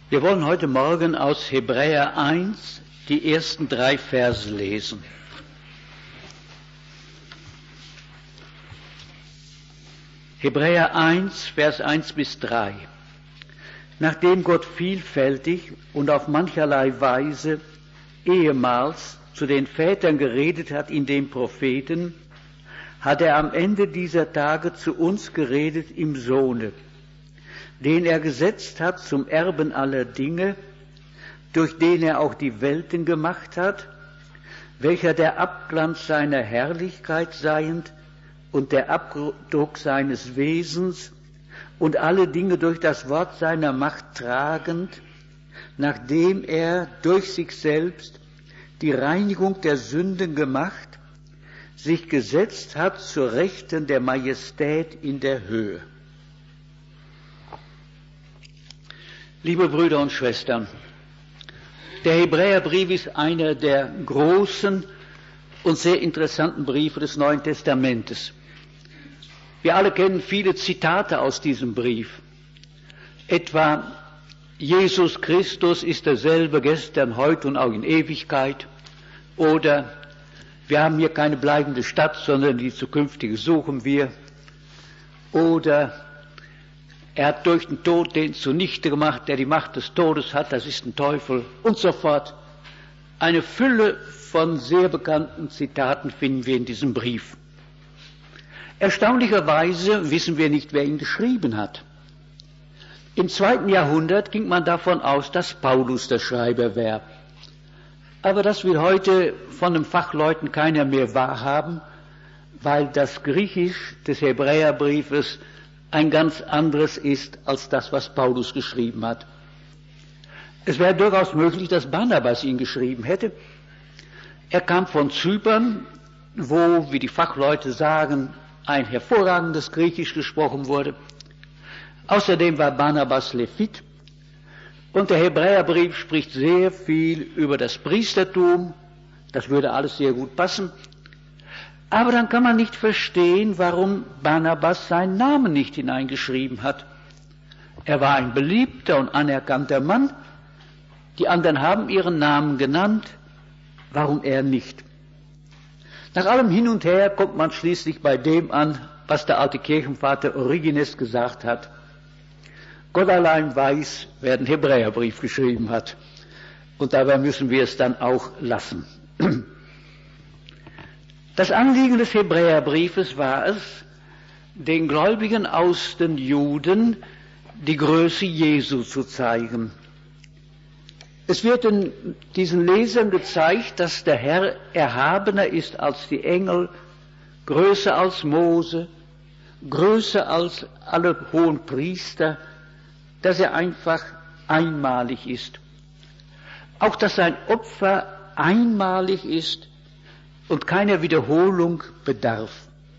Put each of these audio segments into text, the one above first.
Wir wollen heute Morgen aus Hebräer 1 die ersten 3 Verse lesen. Hebräer 1, Vers 1 bis 3. Nachdem Gott vielfältig und auf mancherlei Weise ehemals zu den Vätern geredet hat in den Propheten, hat er am Ende dieser Tage zu uns geredet im Sohne, den er gesetzt hat zum Erben aller Dinge, durch den er auch die Welten gemacht hat, welcher der Abglanz seiner Herrlichkeit seiend und der Abdruck seines Wesens und alle Dinge durch das Wort seiner Macht tragend, nachdem er durch sich selbst die Reinigung der Sünden gemacht, sich gesetzt hat zur Rechten der Majestät in der Höhe. Liebe Brüder und Schwestern, der Hebräerbrief ist einer der großen und sehr interessanten Briefe des Neuen Testamentes. Wir alle kennen viele Zitate aus diesem Brief. Etwa, Jesus Christus ist derselbe gestern, heute und auch in Ewigkeit. Oder, wir haben hier keine bleibende Stadt, sondern die zukünftige suchen wir. Oder, er hat durch den Tod den zunichte gemacht, der die Macht des Todes hat, das ist ein Teufel und so fort. Eine Fülle von sehr bekannten Zitaten finden wir in diesem Brief. Erstaunlicherweise wissen wir nicht, wer ihn geschrieben hat. Im 2. Jahrhundert ging man davon aus, dass Paulus der Schreiber wäre. Aber das will heute von den Fachleuten keiner mehr wahrhaben, weil das Griechisch des Hebräerbriefes ein ganz anderes ist als das, was Paulus geschrieben hat. Es wäre durchaus möglich, dass Barnabas ihn geschrieben hätte. Er kam von Zypern, wo, wie die Fachleute sagen, ein hervorragendes Griechisch gesprochen wurde. Außerdem war Barnabas Levit. Und der Hebräerbrief spricht sehr viel über das Priestertum. Das würde alles sehr gut passen. Aber dann kann man nicht verstehen, warum Barnabas seinen Namen nicht hineingeschrieben hat. Er war ein beliebter und anerkannter Mann. Die anderen haben ihren Namen genannt. Warum er nicht? Nach allem Hin und Her kommt man schließlich bei dem an, was der alte Kirchenvater Origenes gesagt hat. Gott allein weiß, wer den Hebräerbrief geschrieben hat. Und dabei müssen wir es dann auch lassen. Das Anliegen des Hebräerbriefes war es, den Gläubigen aus den Juden die Größe Jesu zu zeigen. Es wird in diesen Lesern gezeigt, dass der Herr erhabener ist als die Engel, größer als Mose, größer als alle hohen Priester, dass er einfach einmalig ist. Auch, dass sein Opfer einmalig ist und keiner Wiederholung bedarf.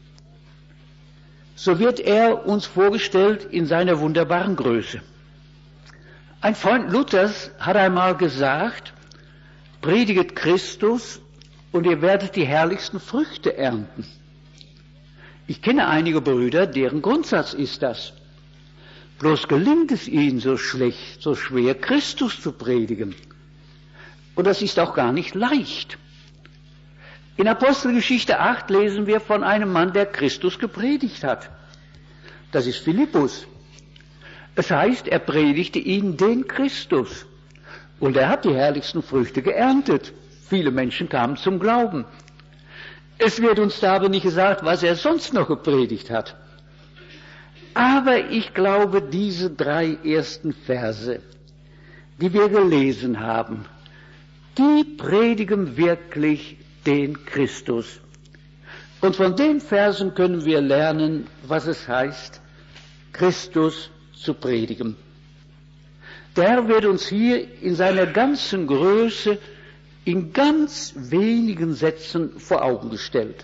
So wird er uns vorgestellt in seiner wunderbaren Größe. Ein Freund Luthers hat einmal gesagt, prediget Christus und ihr werdet die herrlichsten Früchte ernten. Ich kenne einige Brüder, deren Grundsatz ist das. Bloß gelingt es ihnen so schlecht, so schwer, Christus zu predigen. Und das ist auch gar nicht leicht. In Apostelgeschichte 8 lesen wir von einem Mann, der Christus gepredigt hat. Das ist Philippus. Es heißt, er predigte ihnen den Christus. Und er hat die herrlichsten Früchte geerntet. Viele Menschen kamen zum Glauben. Es wird uns da aber nicht gesagt, was er sonst noch gepredigt hat. Aber ich glaube, diese 3 ersten Verse, die wir gelesen haben, die predigen wirklich den Christus. Und von den Versen können wir lernen, was es heißt, Christus zu predigen. Der Herr wird uns hier in seiner ganzen Größe in ganz wenigen Sätzen vor Augen gestellt.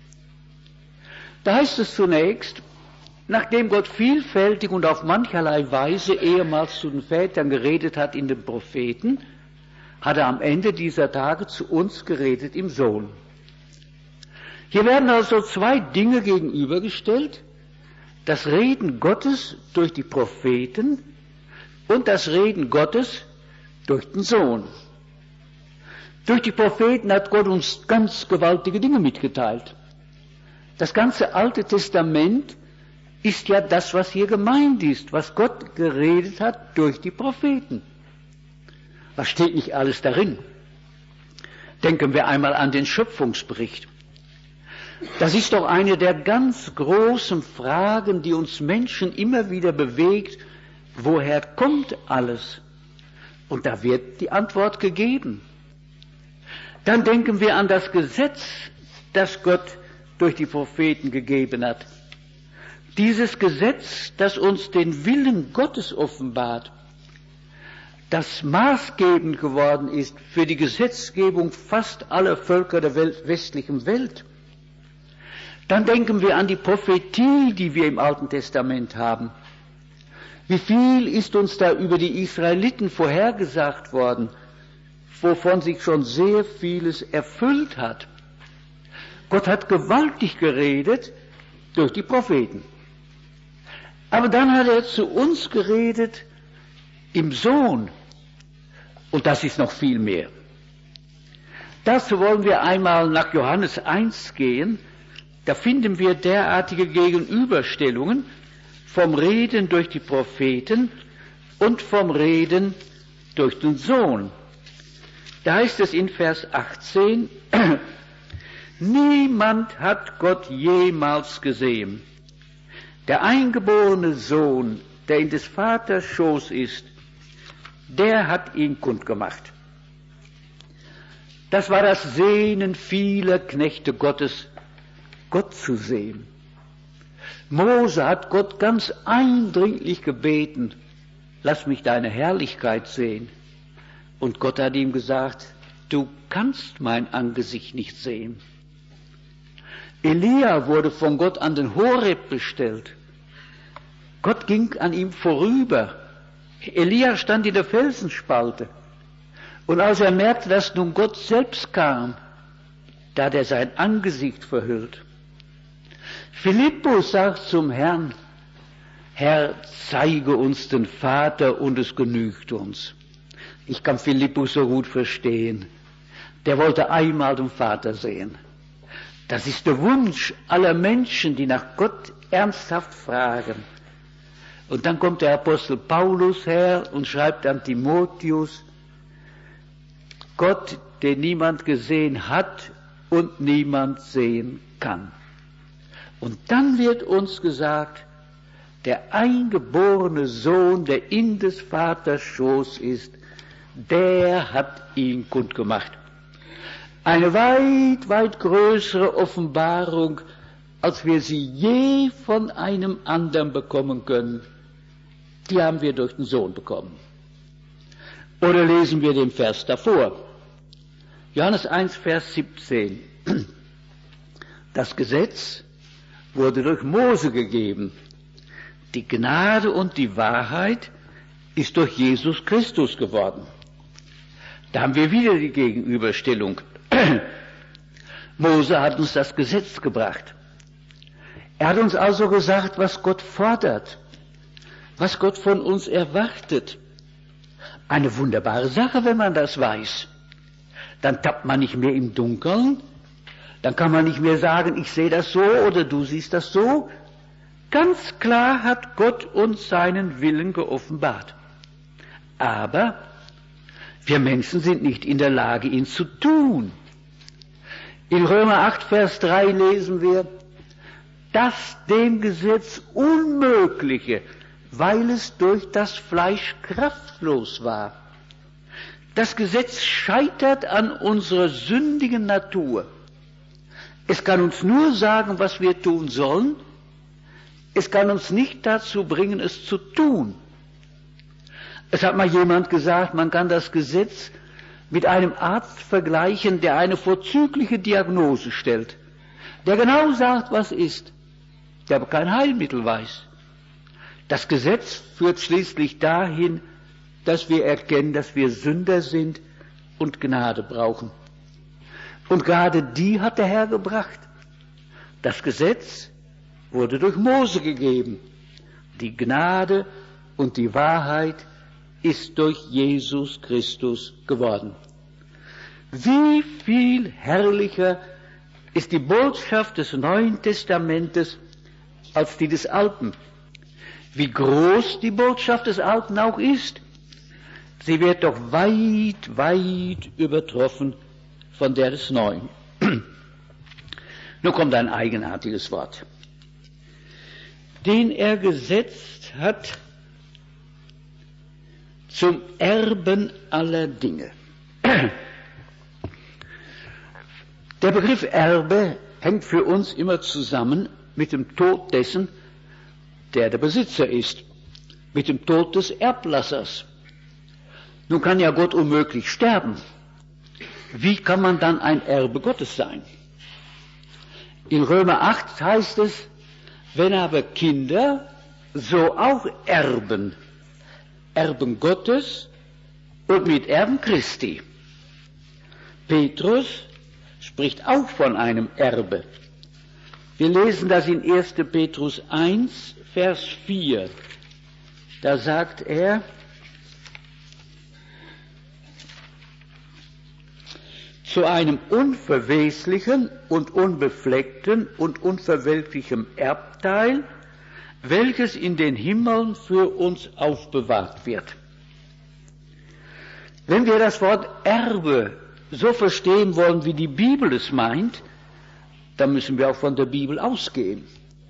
Da heißt es zunächst, nachdem Gott vielfältig und auf mancherlei Weise ehemals zu den Vätern geredet hat in den Propheten, hat er am Ende dieser Tage zu uns geredet im Sohn. Hier werden also 2 Dinge gegenübergestellt. Das Reden Gottes durch die Propheten und das Reden Gottes durch den Sohn. Durch die Propheten hat Gott uns ganz gewaltige Dinge mitgeteilt. Das ganze Alte Testament ist ja das, was hier gemeint ist, was Gott geredet hat durch die Propheten. Was steht nicht alles darin? Denken wir einmal an den Schöpfungsbericht. Das ist doch eine der ganz großen Fragen, die uns Menschen immer wieder bewegt. Woher kommt alles? Und da wird die Antwort gegeben. Dann denken wir an das Gesetz, das Gott durch die Propheten gegeben hat. Dieses Gesetz, das uns den Willen Gottes offenbart, das maßgebend geworden ist für die Gesetzgebung fast aller Völker der westlichen Welt. Dann denken wir an die Prophetie, die wir im Alten Testament haben. Wie viel ist uns da über die Israeliten vorhergesagt worden, wovon sich schon sehr vieles erfüllt hat. Gott hat gewaltig geredet durch die Propheten. Aber dann hat er zu uns geredet im Sohn. Und das ist noch viel mehr. Dazu wollen wir einmal nach Johannes 1 gehen. Da finden wir derartige Gegenüberstellungen vom Reden durch die Propheten und vom Reden durch den Sohn. Da heißt es in Vers 18, niemand hat Gott jemals gesehen. Der eingeborene Sohn, der in des Vaters Schoß ist, der hat ihn kundgemacht. Das war das Sehnen vieler Knechte Gottes, Gott zu sehen. Mose hat Gott ganz eindringlich gebeten, lass mich deine Herrlichkeit sehen. Und Gott hat ihm gesagt, du kannst mein Angesicht nicht sehen. Elia wurde von Gott an den Horeb bestellt. Gott ging an ihm vorüber. Elia stand in der Felsenspalte. Und als er merkte, dass nun Gott selbst kam, da hat er sein Angesicht verhüllt. Philippus sagt zum Herrn, Herr, zeige uns den Vater und es genügt uns. Ich kann Philippus so gut verstehen. Der wollte einmal den Vater sehen. Das ist der Wunsch aller Menschen, die nach Gott ernsthaft fragen. Und dann kommt der Apostel Paulus her und schreibt an Timotheus, Gott, den niemand gesehen hat und niemand sehen kann. Und dann wird uns gesagt, der eingeborene Sohn, der in des Vaters Schoß ist, der hat ihn kundgemacht. Eine weit, weit größere Offenbarung, als wir sie je von einem anderen bekommen können, die haben wir durch den Sohn bekommen. Oder lesen wir den Vers davor. Johannes 1, Vers 17. Das Gesetz wurde durch Mose gegeben. Die Gnade und die Wahrheit ist durch Jesus Christus geworden. Da haben wir wieder die Gegenüberstellung. Mose hat uns das Gesetz gebracht. Er hat uns also gesagt, was Gott fordert, was Gott von uns erwartet. Eine wunderbare Sache, wenn man das weiß. Dann tappt man nicht mehr im Dunkeln, dann kann man nicht mehr sagen, ich sehe das so oder du siehst das so. Ganz klar hat Gott uns seinen Willen geoffenbart. Aber wir Menschen sind nicht in der Lage, ihn zu tun. In Römer 8, Vers 3 lesen wir, das dem Gesetz Unmögliche, weil es durch das Fleisch kraftlos war. Das Gesetz scheitert an unserer sündigen Natur. Es kann uns nur sagen, was wir tun sollen. Es kann uns nicht dazu bringen, es zu tun. Es hat mal jemand gesagt, man kann das Gesetz mit einem Arzt vergleichen, der eine vorzügliche Diagnose stellt, der genau sagt, was ist, der aber kein Heilmittel weiß. Das Gesetz führt schließlich dahin, dass wir erkennen, dass wir Sünder sind und Gnade brauchen. Und gerade die hat der Herr gebracht. Das Gesetz wurde durch Mose gegeben. Die Gnade und die Wahrheit ist durch Jesus Christus geworden. Wie viel herrlicher ist die Botschaft des Neuen Testamentes als die des Alten. Wie groß die Botschaft des Alten auch ist, sie wird doch weit, weit übertroffen von der des Neuen. Nun kommt ein eigenartiges Wort. Den er gesetzt hat zum Erben aller Dinge. Der Begriff Erbe hängt für uns immer zusammen mit dem Tod dessen, der der Besitzer ist, mit dem Tod des Erblassers. Nun kann ja Gott unmöglich sterben. Wie kann man dann ein Erbe Gottes sein? In Römer 8 heißt es, wenn aber Kinder, so auch Erben, Erben Gottes und Miterben Christi. Petrus spricht auch von einem Erbe. Wir lesen das in 1. Petrus 1, Vers 4. Da sagt er, zu einem unverweslichen und unbefleckten und unverwelklichem Erbteil, welches in den Himmeln für uns aufbewahrt wird. Wenn wir das Wort Erbe so verstehen wollen, wie die Bibel es meint, dann müssen wir auch von der Bibel ausgehen.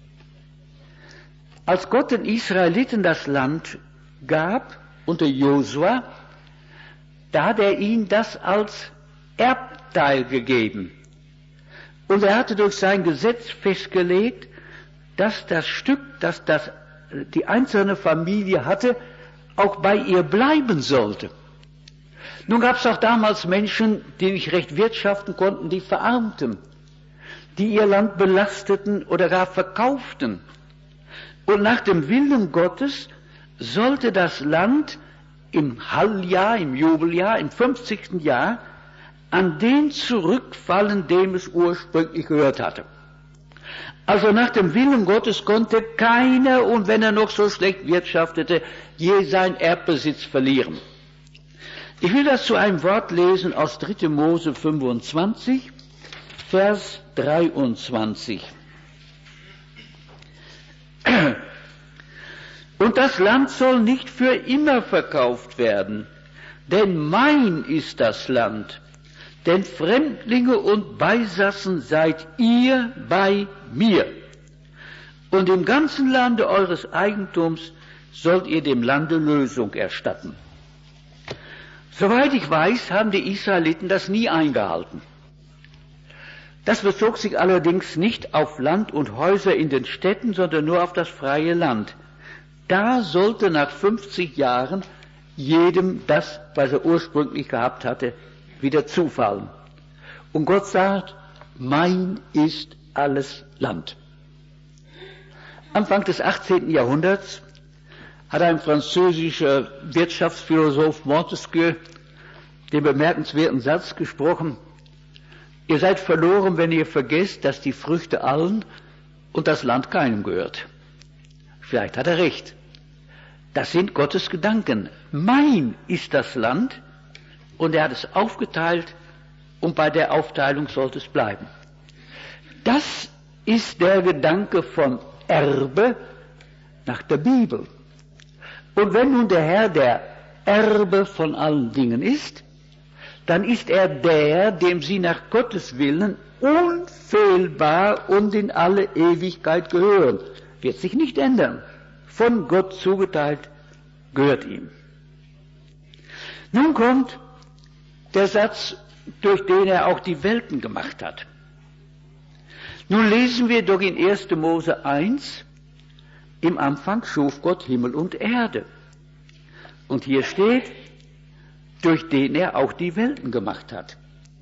Als Gott den Israeliten das Land gab, unter Josua, da hat er ihnen das als Erbteil gegeben. Und er hatte durch sein Gesetz festgelegt, dass das Stück, das die einzelne Familie hatte, auch bei ihr bleiben sollte. Nun gab es auch damals Menschen, die nicht recht wirtschaften konnten, die verarmten, die ihr Land belasteten oder gar verkauften. Und nach dem Willen Gottes sollte das Land im Halljahr, im Jubeljahr, im 50. Jahr an den zurückfallen, dem es ursprünglich gehört hatte. Also nach dem Willen Gottes konnte keiner, und wenn er noch so schlecht wirtschaftete, je seinen Erbbesitz verlieren. Ich will das zu einem Wort lesen aus 3. Mose 25, Vers 23. Und das Land soll nicht für immer verkauft werden, denn mein ist das Land. Denn Fremdlinge und Beisassen seid ihr bei mir. Und im ganzen Lande eures Eigentums sollt ihr dem Lande Lösung erstatten. Soweit ich weiß, haben die Israeliten das nie eingehalten. Das bezog sich allerdings nicht auf Land und Häuser in den Städten, sondern nur auf das freie Land. Da sollte nach 50 Jahren jedem das, was er ursprünglich gehabt hatte, wieder zufallen. Und Gott sagt, mein ist alles Land. Anfang des 18. Jahrhunderts hat ein französischer Wirtschaftsphilosoph Montesquieu den bemerkenswerten Satz gesprochen, ihr seid verloren, wenn ihr vergesst, dass die Früchte allen und das Land keinem gehört. Vielleicht hat er recht. Das sind Gottes Gedanken. Mein ist das Land und er hat es aufgeteilt und bei der Aufteilung sollte es bleiben. Das ist der Gedanke von Erbe nach der Bibel. Und wenn nun der Herr der Erbe von allen Dingen ist, dann ist er der, dem sie nach Gottes Willen unfehlbar und in alle Ewigkeit gehören. Wird sich nicht ändern. Von Gott zugeteilt, gehört ihm. Nun kommt der Satz, durch den er auch die Welten gemacht hat. Nun lesen wir doch in 1. Mose 1, im Anfang schuf Gott Himmel und Erde. Und hier steht, durch den er auch die Welten gemacht hat.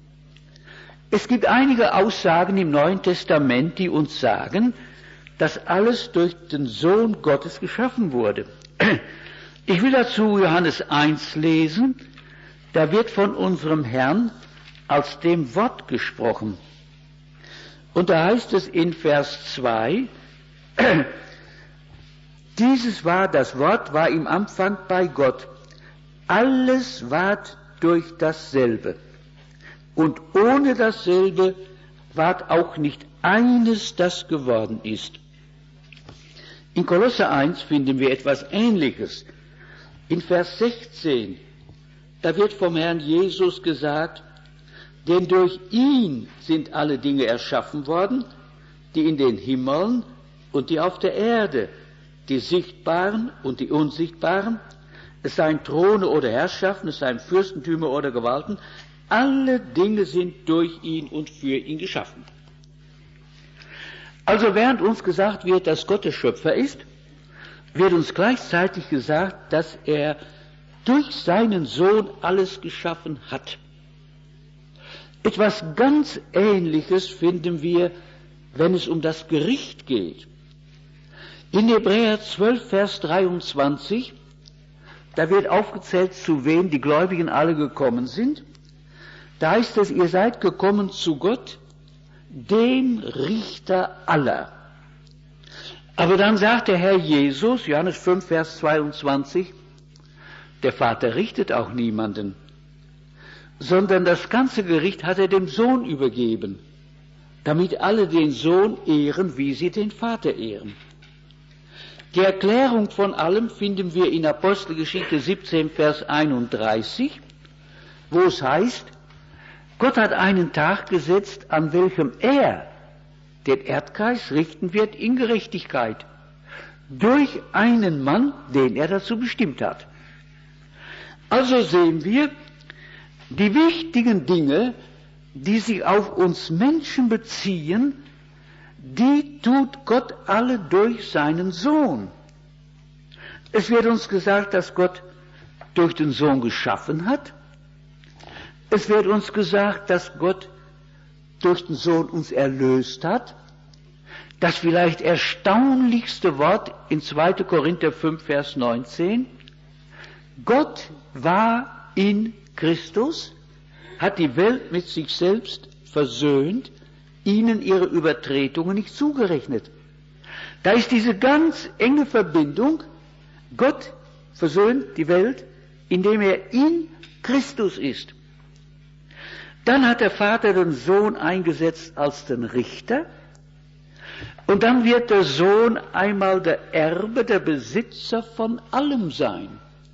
Es gibt einige Aussagen im Neuen Testament, die uns sagen, dass alles durch den Sohn Gottes geschaffen wurde. Ich will dazu Johannes 1 lesen, da wird von unserem Herrn als dem Wort gesprochen. Und da heißt es in Vers 2, dieses war, das Wort war im Anfang bei Gott. alles ward durch dasselbe. Und ohne dasselbe ward auch nicht eines, das geworden ist. In Kolosser 1 finden wir etwas Ähnliches. In Vers 16, da wird vom Herrn Jesus gesagt, denn durch ihn sind alle Dinge erschaffen worden, die in den Himmeln und die auf der Erde, die sichtbaren und die unsichtbaren, es seien Throne oder Herrschaften, es seien Fürstentümer oder Gewalten, alle Dinge sind durch ihn und für ihn geschaffen. Also während uns gesagt wird, dass Gott der Schöpfer ist, wird uns gleichzeitig gesagt, dass er durch seinen Sohn alles geschaffen hat. Etwas ganz Ähnliches finden wir, wenn es um das Gericht geht. In Hebräer 12, Vers 23, da wird aufgezählt, zu wem die Gläubigen alle gekommen sind. Da heißt es, ihr seid gekommen zu Gott, dem Richter aller. Aber dann sagt der Herr Jesus, Johannes 5, Vers 22, der Vater richtet auch niemanden, sondern das ganze Gericht hat er dem Sohn übergeben, damit alle den Sohn ehren, wie sie den Vater ehren. Die Erklärung von allem finden wir in Apostelgeschichte 17, Vers 31, wo es heißt, Gott hat einen Tag gesetzt, an welchem er den Erdkreis richten wird in Gerechtigkeit, durch einen Mann, den er dazu bestimmt hat. Also sehen wir, die wichtigen Dinge, die sich auf uns Menschen beziehen, die tut Gott alle durch seinen Sohn. Es wird uns gesagt, dass Gott durch den Sohn geschaffen hat. Es wird uns gesagt, dass Gott durch den Sohn uns erlöst hat. Das vielleicht erstaunlichste Wort in 2. Korinther 5, Vers 19. Gott war in Christus, hat die Welt mit sich selbst versöhnt, ihnen ihre Übertretungen nicht zugerechnet. Da ist diese ganz enge Verbindung. Gott versöhnt die Welt, indem er in Christus ist. Dann hat der Vater den Sohn eingesetzt als den Richter. Und dann wird der Sohn einmal der Erbe, der Besitzer von allem sein.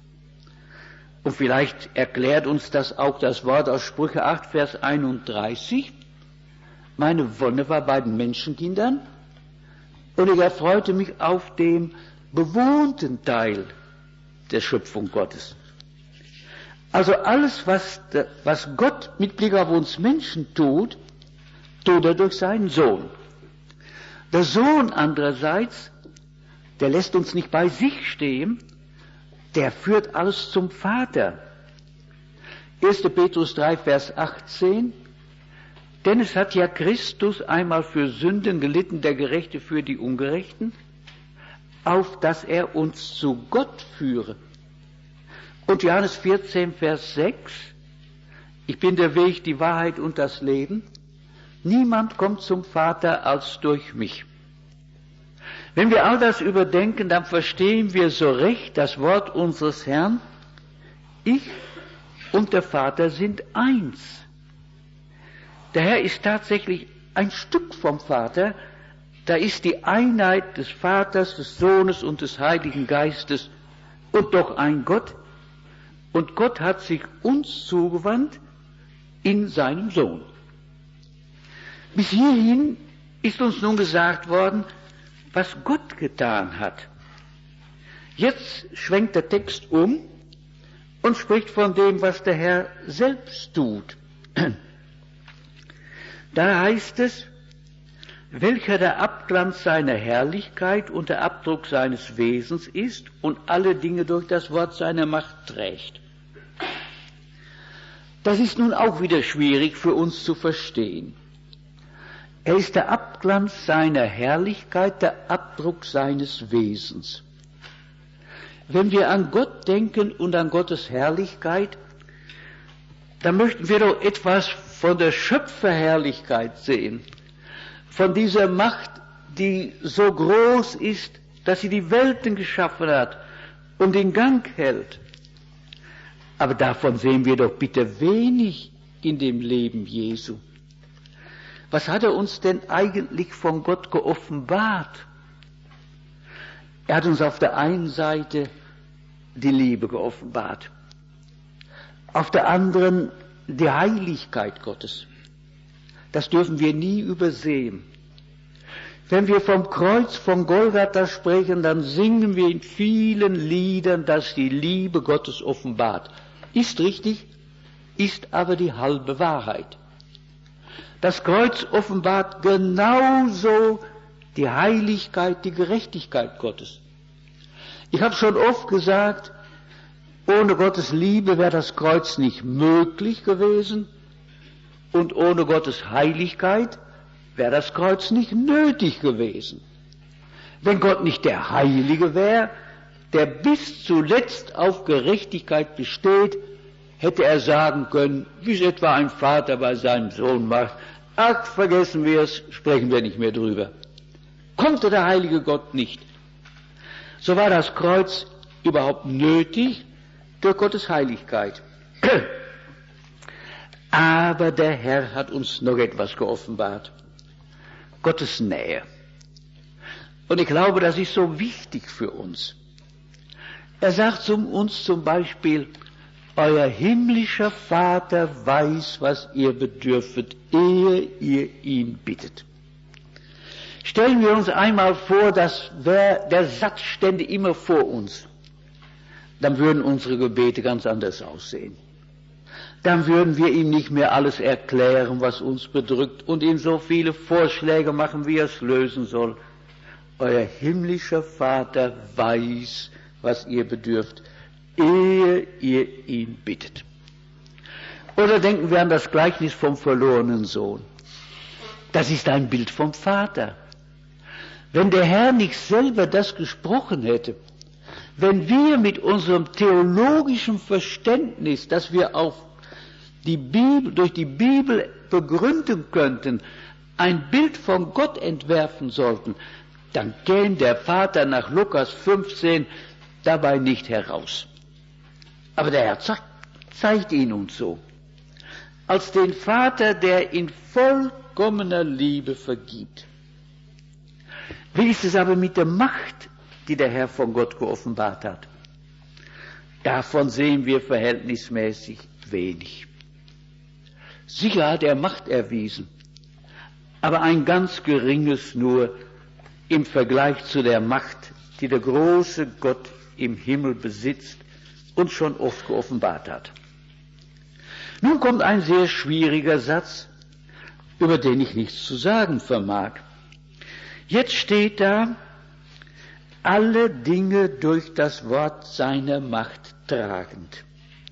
Und vielleicht erklärt uns das auch das Wort aus Sprüche 8, Vers 31. Meine Wonne war bei den Menschenkindern und ich erfreute mich auf dem bewohnten Teil der Schöpfung Gottes. Also alles, was Gott mit Blick auf uns Menschen tut, tut er durch seinen Sohn. Der Sohn andererseits, der lässt uns nicht bei sich stehen, der führt alles zum Vater. 1. Petrus 3, Vers 18, denn es hat ja Christus einmal für Sünden gelitten, der Gerechte für die Ungerechten, auf dass er uns zu Gott führe. Und Johannes 14, Vers 6, ich bin der Weg, die Wahrheit und das Leben. Niemand kommt zum Vater als durch mich. Wenn wir all das überdenken, dann verstehen wir so recht das Wort unseres Herrn, ich und der Vater sind eins. Der Herr ist tatsächlich ein Stück vom Vater, da ist die Einheit des Vaters, des Sohnes und des Heiligen Geistes und doch ein Gott. Und Gott hat sich uns zugewandt in seinem Sohn. Bis hierhin ist uns nun gesagt worden, was Gott getan hat. Jetzt schwenkt der Text um und spricht von dem, was der Herr selbst tut. Da heißt es, welcher der Abglanz seiner Herrlichkeit und der Abdruck seines Wesens ist und alle Dinge durch das Wort seiner Macht trägt. Das ist nun auch wieder schwierig für uns zu verstehen. Er ist der Abglanz seiner Herrlichkeit, der Abdruck seines Wesens. Wenn wir an Gott denken und an Gottes Herrlichkeit, dann möchten wir doch etwas von der Schöpferherrlichkeit sehen, von dieser Macht, die so groß ist, dass sie die Welten geschaffen hat und in Gang hält. Aber davon sehen wir doch bitte wenig in dem Leben Jesu. Was hat er uns denn eigentlich von Gott geoffenbart? Er hat uns auf der einen Seite die Liebe geoffenbart, auf der anderen die Heiligkeit Gottes. Das dürfen wir nie übersehen. Wenn wir vom Kreuz von Golgatha sprechen, dann singen wir in vielen Liedern, dass die Liebe Gottes offenbart. Ist richtig, ist aber die halbe Wahrheit. Das Kreuz offenbart genauso die Heiligkeit, die Gerechtigkeit Gottes. Ich habe schon oft gesagt, ohne Gottes Liebe wäre das Kreuz nicht möglich gewesen und ohne Gottes Heiligkeit wäre das Kreuz nicht nötig gewesen. Wenn Gott nicht der Heilige wäre, der bis zuletzt auf Gerechtigkeit besteht, hätte er sagen können, wie es etwa ein Vater bei seinem Sohn macht, ach, vergessen wir es, sprechen wir nicht mehr drüber. Konnte der heilige Gott nicht. So war das Kreuz überhaupt nötig durch Gottes Heiligkeit. Aber der Herr hat uns noch etwas geoffenbart. Gottes Nähe. Und ich glaube, das ist so wichtig für uns. Er sagt uns zum Beispiel, euer himmlischer Vater weiß, was ihr bedürfet, ehe ihr ihn bittet. Stellen wir uns einmal vor, dass der Satz stände immer vor uns. Dann würden unsere Gebete ganz anders aussehen. Dann würden wir ihm nicht mehr alles erklären, was uns bedrückt, und ihm so viele Vorschläge machen, wie er es lösen soll. Euer himmlischer Vater weiß, was ihr bedürft, ehe ihr ihn bittet. Oder denken wir an das Gleichnis vom verlorenen Sohn. Das ist ein Bild vom Vater. Wenn der Herr nicht selber das gesprochen hätte, wenn wir mit unserem theologischen Verständnis, das wir auf die Bibel, durch die Bibel begründen könnten, ein Bild von Gott entwerfen sollten, dann käme der Vater nach Lukas 15 dabei nicht heraus. Aber der Herr zeigt ihn uns so, als den Vater, der in vollkommener Liebe vergibt. Wie ist es aber mit der Macht, die der Herr von Gott geoffenbart hat? Davon sehen wir verhältnismäßig wenig. Sicher hat er Macht erwiesen, aber ein ganz geringes nur im Vergleich zu der Macht, die der große Gott im Himmel besitzt und schon oft geoffenbart hat. Nun kommt ein sehr schwieriger Satz, über den ich nichts zu sagen vermag. Jetzt steht da, alle Dinge durch das Wort seiner Macht tragend.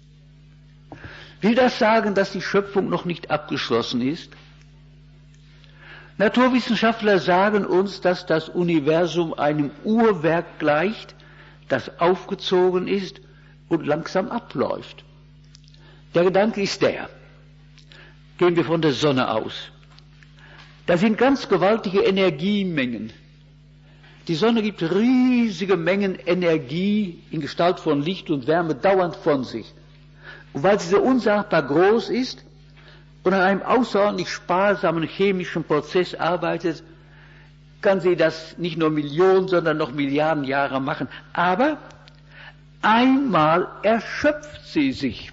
Will das sagen, dass die Schöpfung noch nicht abgeschlossen ist? Naturwissenschaftler sagen uns, dass das Universum einem Uhrwerk gleicht, das aufgezogen ist und langsam abläuft. Der Gedanke ist der, gehen wir von der Sonne aus. Da sind ganz gewaltige Energiemengen. Die Sonne gibt riesige Mengen Energie in Gestalt von Licht und Wärme dauernd von sich. Und weil sie so unsagbar groß ist und an einem außerordentlich sparsamen chemischen Prozess arbeitet, kann sie das nicht nur Millionen, sondern noch Milliarden Jahre machen. Aber einmal erschöpft sie sich.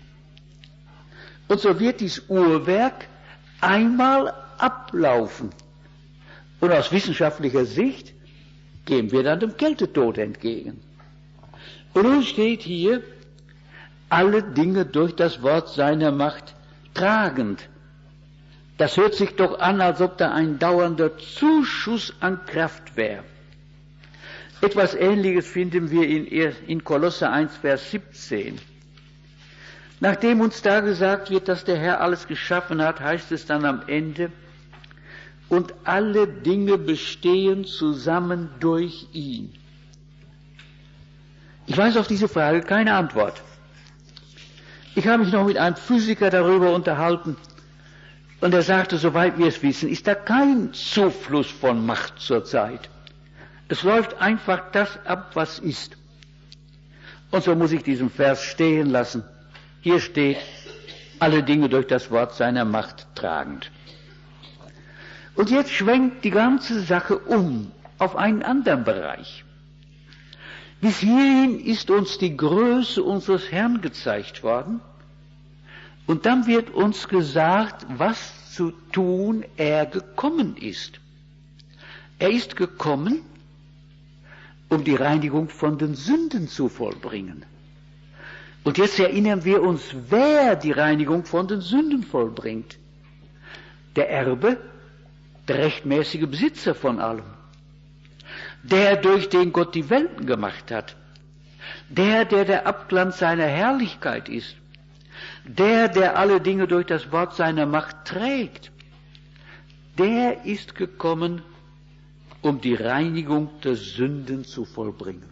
Und so wird dieses Uhrwerk einmal ablaufen. Und aus wissenschaftlicher Sicht gehen wir dann dem Kältetod entgegen. Und nun steht hier, alle Dinge durch das Wort seiner Macht tragend. Das hört sich doch an, als ob da ein dauernder Zuschuss an Kraft wäre. Etwas Ähnliches finden wir in Kolosser 1, Vers 17. Nachdem uns da gesagt wird, dass der Herr alles geschaffen hat, heißt es dann am Ende, und alle Dinge bestehen zusammen durch ihn. Ich weiß auf diese Frage keine Antwort. Ich habe mich noch mit einem Physiker darüber unterhalten und er sagte, soweit wir es wissen, ist da kein Zufluss von Macht zurzeit. Es läuft einfach das ab, was ist. Und so muss ich diesen Vers stehen lassen Hier steht, alle Dinge durch das Wort seiner Macht tragend. Und jetzt schwenkt die ganze Sache um auf einen anderen Bereich. Bis hierhin ist uns die Größe unseres Herrn gezeigt worden, und dann wird uns gesagt, was zu tun er gekommen ist. Er ist gekommen, um die Reinigung von den Sünden zu vollbringen. Und jetzt erinnern wir uns, wer die Reinigung von den Sünden vollbringt. Der Erbe, der rechtmäßige Besitzer von allem. Der, durch den Gott die Welten gemacht hat. Der Abglanz seiner Herrlichkeit ist. Der alle Dinge durch das Wort seiner Macht trägt. Der ist gekommen, um die Reinigung der Sünden zu vollbringen.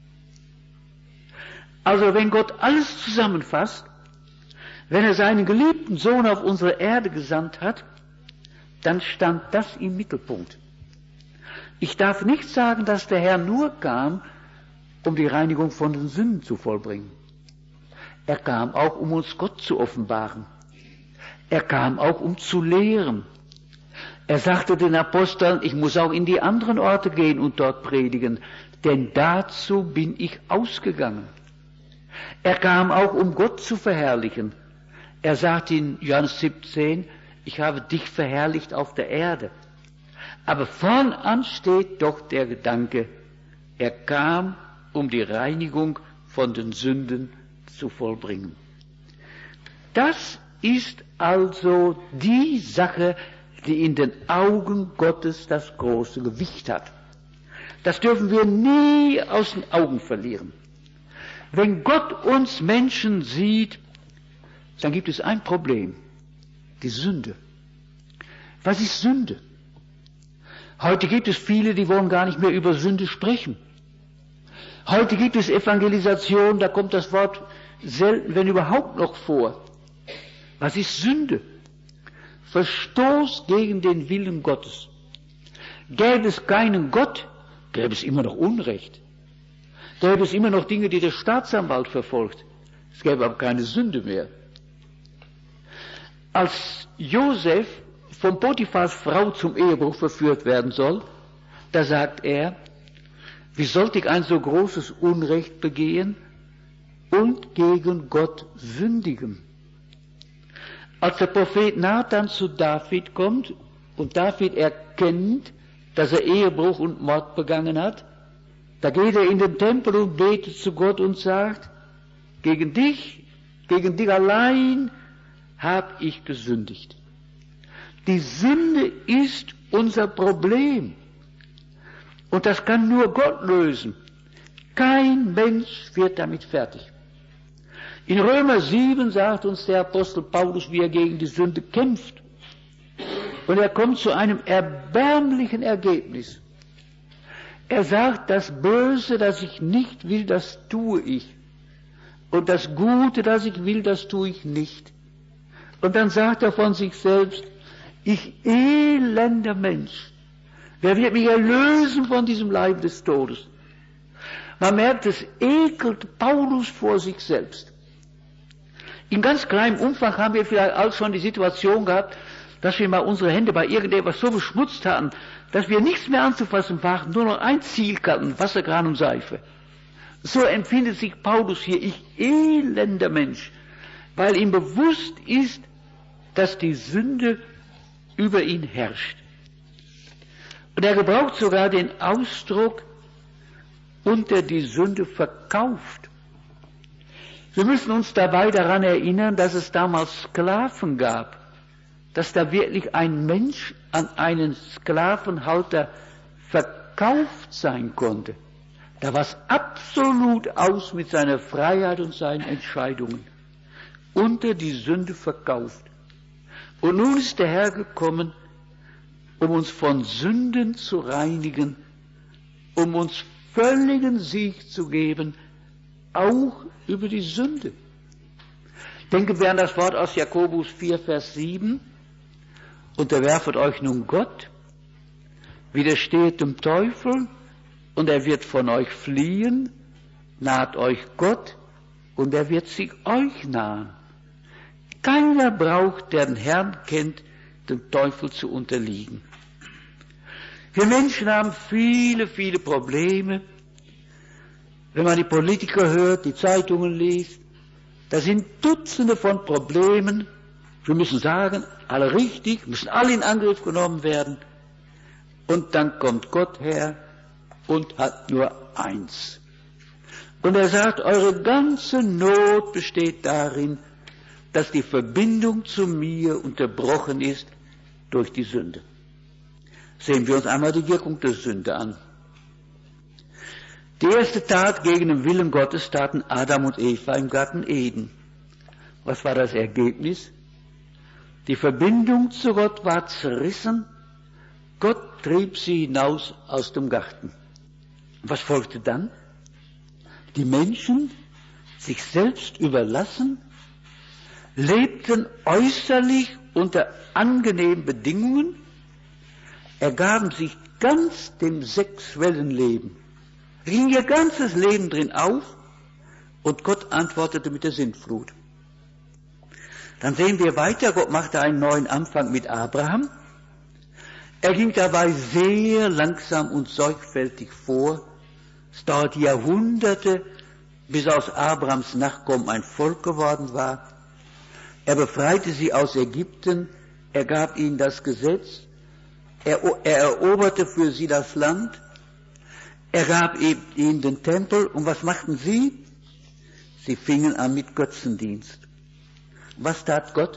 Also wenn Gott alles zusammenfasst, wenn er seinen geliebten Sohn auf unsere Erde gesandt hat, dann stand das im Mittelpunkt. Ich darf nicht sagen, dass der Herr nur kam, um die Reinigung von den Sünden zu vollbringen. Er kam auch, um uns Gott zu offenbaren. Er kam auch, um zu lehren. Er sagte den Aposteln, ich muss auch in die anderen Orte gehen und dort predigen, denn dazu bin ich ausgegangen. Er kam auch, um Gott zu verherrlichen. Er sagt in Johannes 17, ich habe dich verherrlicht auf der Erde. Aber vorn an steht doch der Gedanke, er kam, um die Reinigung von den Sünden zu vollbringen. Das ist also die Sache, die in den Augen Gottes das große Gewicht hat. Das dürfen wir nie aus den Augen verlieren. Wenn Gott uns Menschen sieht, dann gibt es ein Problem, die Sünde. Was ist Sünde? Heute gibt es viele, die wollen gar nicht mehr über Sünde sprechen. Heute gibt es Evangelisation, da kommt das Wort selten, wenn überhaupt noch vor. Was ist Sünde? Verstoß gegen den Willen Gottes. Gäbe es keinen Gott, gäbe es immer noch Unrecht. Gäbe es immer noch Dinge, die der Staatsanwalt verfolgt. Es gäbe aber keine Sünde mehr. Als Josef von Potiphars Frau zum Ehebruch verführt werden soll, da sagt er, wie sollte ich ein so großes Unrecht begehen und gegen Gott sündigen? Als der Prophet Nathan zu David kommt und David erkennt, dass er Ehebruch und Mord begangen hat, da geht er in den Tempel und betet zu Gott und sagt, gegen dich allein habe ich gesündigt. Die Sünde ist unser Problem. Und das kann nur Gott lösen. Kein Mensch wird damit fertig. In Römer 7 sagt uns der Apostel Paulus, wie er gegen die Sünde kämpft. Und er kommt zu einem erbärmlichen Ergebnis. Er sagt, das Böse, das ich nicht will, das tue ich. Und das Gute, das ich will, das tue ich nicht. Und dann sagt er von sich selbst, ich elender Mensch, wer wird mich erlösen von diesem Leib des Todes? Man merkt, es ekelt Paulus vor sich selbst. In ganz kleinem Umfang haben wir vielleicht auch schon die Situation gehabt, dass wir mal unsere Hände bei irgendetwas so beschmutzt hatten, dass wir nichts mehr anzufassen waren, nur noch ein Ziel hatten, Wasserkran und Seife. So empfindet sich Paulus hier, ich elender Mensch, weil ihm bewusst ist, dass die Sünde über ihn herrscht. Und er gebraucht sogar den Ausdruck, unter die Sünde verkauft. Wir müssen uns dabei daran erinnern, dass es damals Sklaven gab, dass da wirklich ein Mensch an einen Sklavenhalter verkauft sein konnte. Da war es absolut aus mit seiner Freiheit und seinen Entscheidungen. Unter die Sünde verkauft. Und nun ist der Herr gekommen, um uns von Sünden zu reinigen, um uns völligen Sieg zu geben, auch über die Sünde. Denken wir an das Wort aus Jakobus 4, Vers 7. Unterwerfet euch nun Gott, widersteht dem Teufel, und er wird von euch fliehen, naht euch Gott, und er wird sich euch nahen. keiner braucht, der den Herrn kennt, dem Teufel zu unterliegen. Wir Menschen haben viele, viele Probleme. Wenn man die Politiker hört, die Zeitungen liest, da sind Dutzende von Problemen. Wir müssen sagen, alle richtig, müssen alle in Angriff genommen werden. Und dann kommt Gott her und hat nur eins. Und er sagt, eure ganze Not besteht darin, dass die Verbindung zu mir unterbrochen ist durch die Sünde. Sehen wir uns einmal die Wirkung der Sünde an. Die erste Tat gegen den Willen Gottes taten Adam und Eva im Garten Eden. Was war das Ergebnis? Die Verbindung zu Gott war zerrissen. Gott trieb sie hinaus aus dem Garten. Was folgte dann? Die Menschen, sich selbst überlassen, lebten äußerlich unter angenehmen Bedingungen, ergaben sich ganz dem sexuellen Leben, ging ihr ganzes Leben drin auf und Gott antwortete mit der Sintflut. Dann sehen wir weiter, Gott machte einen neuen Anfang mit Abraham. Er ging dabei sehr langsam und sorgfältig vor. Es dauerte Jahrhunderte, bis aus Abrahams Nachkommen ein Volk geworden war. Er befreite sie aus Ägypten, er gab ihnen das Gesetz, er eroberte für sie das Land, er gab ihnen den Tempel, und was machten sie? Sie fingen an mit Götzendienst. Was tat Gott?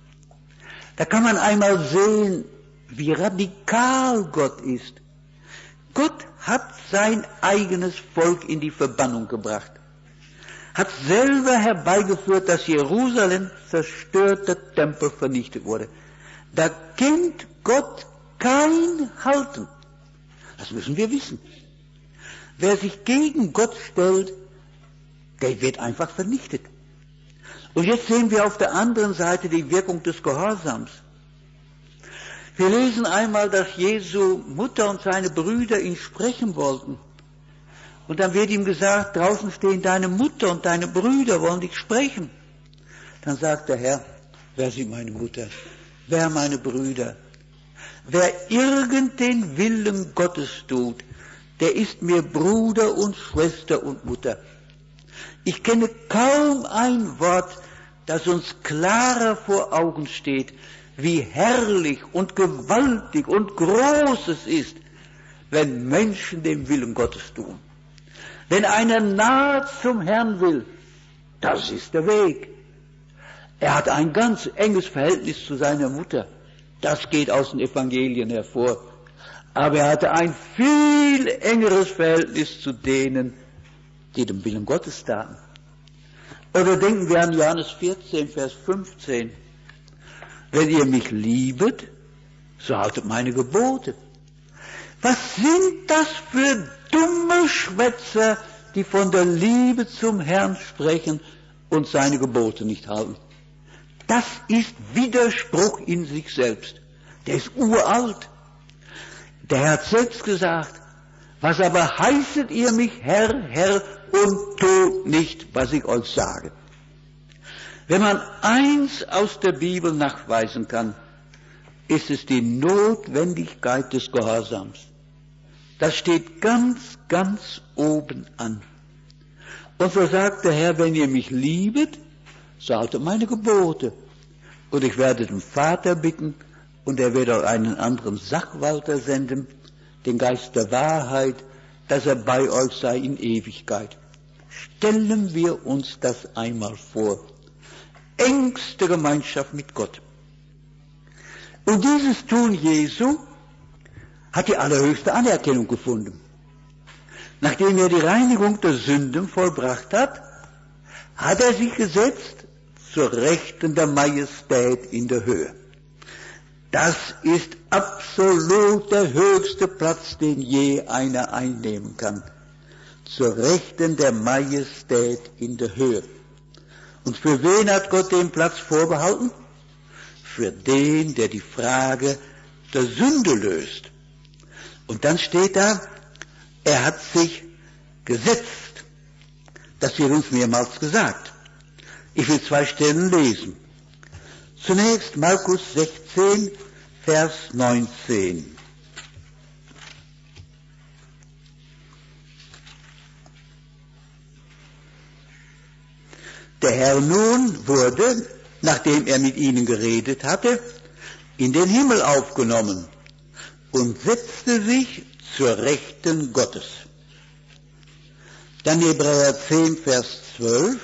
Da kann man einmal sehen, wie radikal Gott ist. Gott hat sein eigenes Volk in die Verbannung gebracht, hat selber herbeigeführt, dass Jerusalem zerstörter Tempel vernichtet wurde. Da kennt Gott kein Halten. Das müssen wir wissen. Wer sich gegen Gott stellt, der wird einfach vernichtet. Und jetzt sehen wir auf der anderen Seite die Wirkung des Gehorsams. Wir lesen einmal, dass Jesu Mutter und seine Brüder ihn sprechen wollten. Und dann wird ihm gesagt, draußen stehen deine Mutter und deine Brüder, wollen dich sprechen. Dann sagt der Herr, wer sind meine Mutter? Wer meine Brüder? Wer irgend den Willen Gottes tut, der ist mir Bruder und Schwester und Mutter. Ich kenne kaum ein Wort, das uns klarer vor Augen steht, wie herrlich und gewaltig und groß es ist, wenn Menschen den Willen Gottes tun. Wenn einer nahe zum Herrn will, das ist der Weg. Er hat ein ganz enges Verhältnis zu seiner Mutter. Das geht aus den Evangelien hervor. Aber er hatte ein viel engeres Verhältnis zu denen, die den Willen Gottes taten. Oder denken wir an Johannes 14, Vers 15. Wenn ihr mich liebet, so haltet meine Gebote. Was sind das für dumme Schwätzer, die von der Liebe zum Herrn sprechen und seine Gebote nicht halten? Das ist Widerspruch in sich selbst. Der ist uralt. Der Herr hat selbst gesagt, was aber heißet ihr mich, Herr, Herr, und tut nicht, was ich euch sage. Wenn man eins aus der Bibel nachweisen kann, ist es die Notwendigkeit des Gehorsams. Das steht ganz, ganz oben an. Und so sagt der Herr, wenn ihr mich liebet, so haltet meine Gebote. Und ich werde den Vater bitten, und er wird auch einen anderen Sachwalter senden, den Geist der Wahrheit, dass er bei euch sei in Ewigkeit. Stellen wir uns das einmal vor. Engste Gemeinschaft mit Gott. Und dieses Tun Jesu hat die allerhöchste Anerkennung gefunden. Nachdem er die Reinigung der Sünden vollbracht hat, hat er sich gesetzt zur Rechten der Majestät in der Höhe. Das ist absolut der höchste Platz, den je einer einnehmen kann. Zur Rechten der Majestät in der Höhe. Und für wen hat Gott den Platz vorbehalten? Für den, der die Frage der Sünde löst. Und dann steht da, er hat sich gesetzt. Das wird uns mehrmals gesagt. Ich will 2 Stellen lesen. Zunächst Markus 16, Vers 19. Der Herr nun wurde, nachdem er mit ihnen geredet hatte, in den Himmel aufgenommen und setzte sich zur Rechten Gottes. Dann Hebräer 10, Vers 12.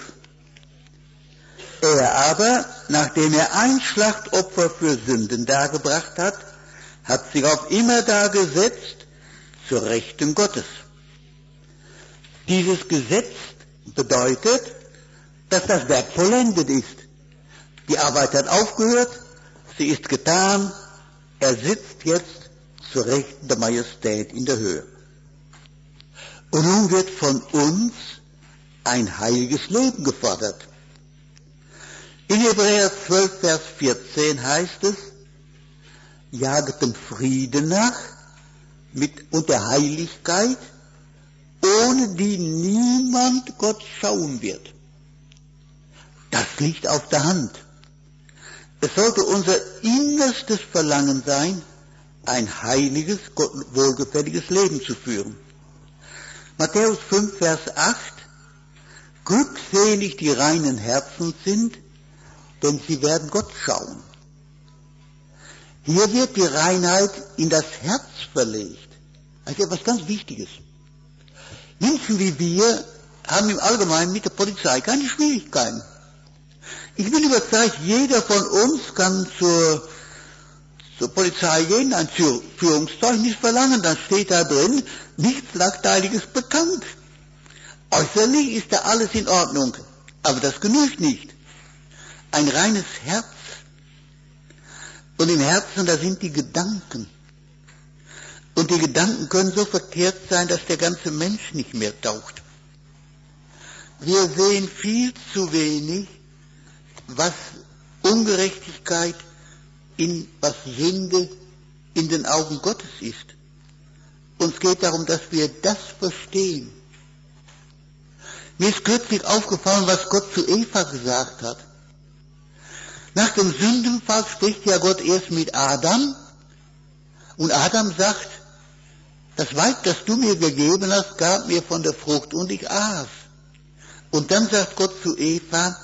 Er aber, nachdem er ein Schlachtopfer für Sünden dargebracht hat, hat sich auf immer dargesetzt zur Rechten Gottes. Dieses Gesetz bedeutet, dass das Werk vollendet ist. Die Arbeit hat aufgehört, sie ist getan, er sitzt jetzt zur Rechten der Majestät in der Höhe. Und nun wird von uns ein heiliges Leben gefordert. In Hebräer 12, Vers 14 heißt es, jaget dem Frieden nach und der Heiligkeit, ohne die niemand Gott schauen wird. Das liegt auf der Hand. Es sollte unser innerstes Verlangen sein, ein heiliges, Gott wohlgefälliges Leben zu führen. Matthäus 5, Vers 8, glückselig die reinen Herzen sind, denn sie werden Gott schauen. Hier wird die Reinheit in das Herz verlegt. Also etwas ganz Wichtiges. Menschen wie wir haben im Allgemeinen mit der Polizei keine Schwierigkeiten. Ich bin überzeugt, jeder von uns kann zur Polizei gehen, ein Führungszeugnis verlangen, dann steht da drin, nichts Nachteiliges bekannt. Äußerlich ist da alles in Ordnung, aber das genügt nicht. Ein reines Herz. Und im Herzen, da sind die Gedanken. Und die Gedanken können so verkehrt sein, dass der ganze Mensch nicht mehr taugt. Wir sehen viel zu wenig, was Ungerechtigkeit, was Sünde in den Augen Gottes ist. Uns geht darum, dass wir das verstehen. Mir ist kürzlich aufgefallen, was Gott zu Eva gesagt hat. Nach dem Sündenfall spricht ja Gott erst mit Adam und Adam sagt, das Weib, das du mir gegeben hast, gab mir von der Frucht und ich aß. Und dann sagt Gott zu Eva,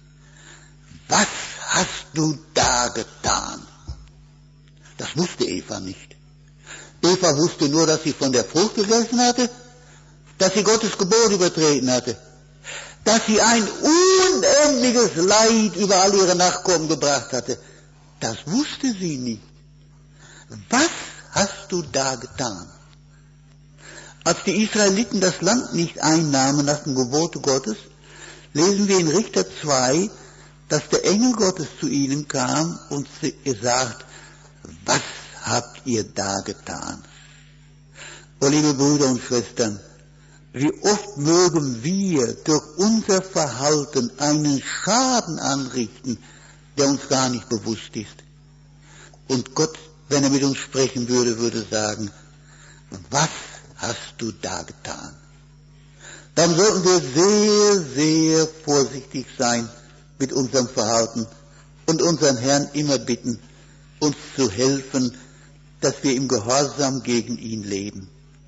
was hast du da getan? Das wusste Eva nicht. Eva wusste nur, dass sie von der Frucht gegessen hatte, dass sie Gottes Gebot übertreten hatte, dass sie ein unendliches Leid über all ihre Nachkommen gebracht hatte. Das wusste sie nicht. Was hast du da getan? Als die Israeliten das Land nicht einnahmen nach dem Gebote Gottes, lesen wir in Richter 2, dass der Engel Gottes zu ihnen kam und sagt, was habt ihr da getan? Oh, liebe Brüder und Schwestern, wie oft mögen wir durch unser Verhalten einen Schaden anrichten, der uns gar nicht bewusst ist. Und Gott, wenn er mit uns sprechen würde, würde sagen, was hast du da getan? Dann sollten wir sehr, sehr vorsichtig sein mit unserem Verhalten und unseren Herrn immer bitten, uns zu helfen, dass wir im Gehorsam gegen ihn leben.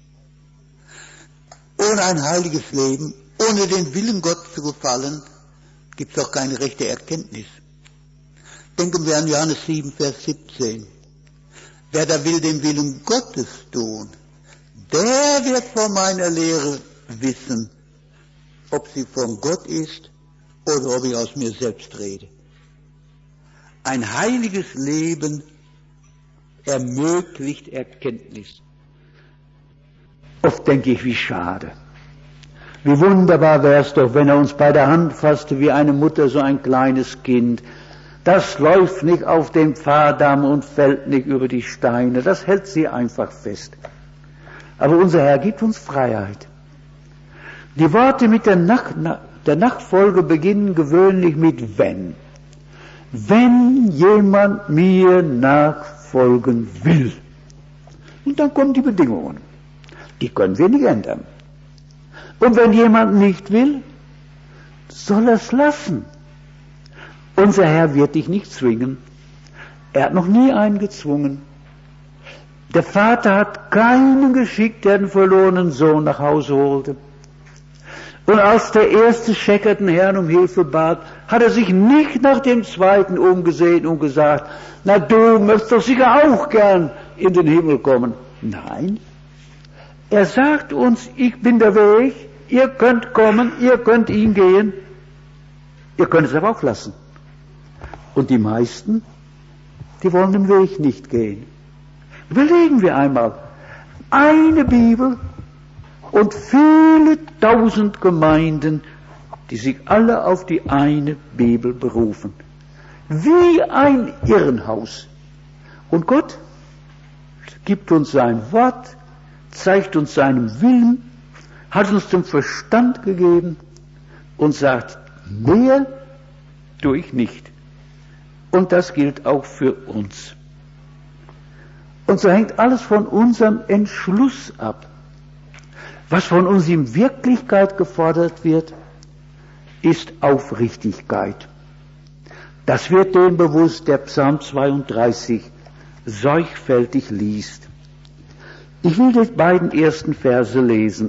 Ohne ein heiliges Leben, ohne den Willen Gottes zu gefallen, gibt es auch keine rechte Erkenntnis. Denken wir an Johannes 7, Vers 17. Wer da will den Willen Gottes tun, der wird von meiner Lehre wissen, ob sie von Gott ist oder ob ich aus mir selbst rede. Ein heiliges Leben ermöglicht Erkenntnis. Oft denke ich, wie schade. Wie wunderbar wäre es doch, wenn er uns bei der Hand fasste, wie eine Mutter so ein kleines Kind. Das läuft nicht auf den Pfahldamm und fällt nicht über die Steine. Das hält sie einfach fest. Aber unser Herr gibt uns Freiheit. Die Worte mit der Nachfolge beginnen gewöhnlich mit wenn. Wenn jemand mir nachfolgen will. Und dann kommen die Bedingungen. Die können wir nicht ändern. Und wenn jemand nicht will, soll er es lassen. Unser Herr wird dich nicht zwingen. Er hat noch nie einen gezwungen. Der Vater hat keinen geschickt, der den verlorenen Sohn nach Hause holte. Und als der erste Schecker den Herrn um Hilfe bat, hat er sich nicht nach dem zweiten umgesehen und gesagt, na du möchtest doch sicher auch gern in den Himmel kommen. Nein, er sagt uns, ich bin der Weg, ihr könnt kommen, ihr könnt ihn gehen, ihr könnt es aber auch lassen. Und die meisten, die wollen den Weg nicht gehen. Überlegen wir einmal, eine Bibel und viele tausend Gemeinden, die sich alle auf die eine Bibel berufen. Wie ein Irrenhaus. Und Gott gibt uns sein Wort, zeigt uns seinen Willen, hat uns den Verstand gegeben und sagt, mehr tue ich nicht. Und das gilt auch für uns. Und so hängt alles von unserem Entschluss ab. Was von uns in Wirklichkeit gefordert wird, ist Aufrichtigkeit. Das wird dem bewusst, der Psalm 32 sorgfältig liest. Ich will die beiden ersten Verse lesen.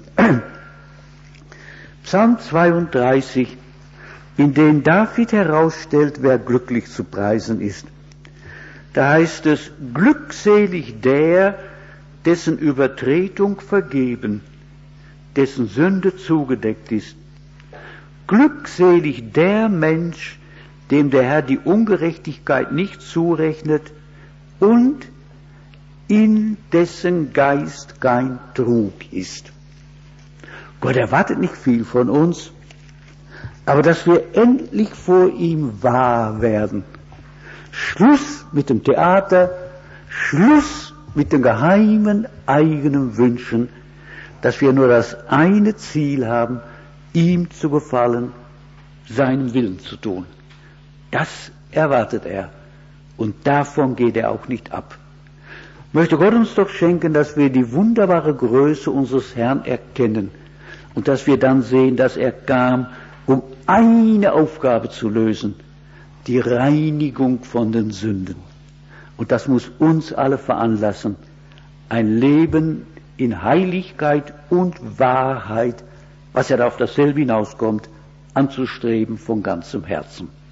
Psalm 32, in dem David herausstellt, wer glücklich zu preisen ist. Da heißt es, glückselig der, dessen Übertretung vergeben, dessen Sünde zugedeckt ist. Glückselig der Mensch, dem der Herr die Ungerechtigkeit nicht zurechnet und in dessen Geist kein Trug ist. Gott erwartet nicht viel von uns, aber dass wir endlich vor ihm wahr werden. Schluss mit dem Theater, Schluss mit den geheimen eigenen Wünschen, dass wir nur das eine Ziel haben, ihm zu gefallen, seinen Willen zu tun. Das erwartet er und davon geht er auch nicht ab. Möchte Gott uns doch schenken, dass wir die wunderbare Größe unseres Herrn erkennen und dass wir dann sehen, dass er kam, um eine Aufgabe zu lösen, die Reinigung von den Sünden. Und das muss uns alle veranlassen, ein Leben in Heiligkeit und Wahrheit, was ja auf dasselbe hinauskommt, anzustreben von ganzem Herzen.